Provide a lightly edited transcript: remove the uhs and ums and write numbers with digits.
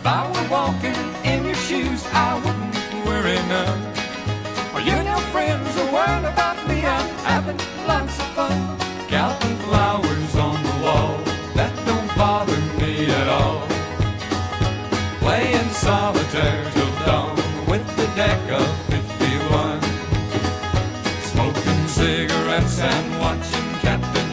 If I were walking in your shoes, I wouldn't worry none. Are you and your friends are worried about me? I'm having lots of fun. Counting flowers on the wall, that don't bother me at all. Playing solitaire till dawn with the deck of 51. Smoking cigarettes and watching Captain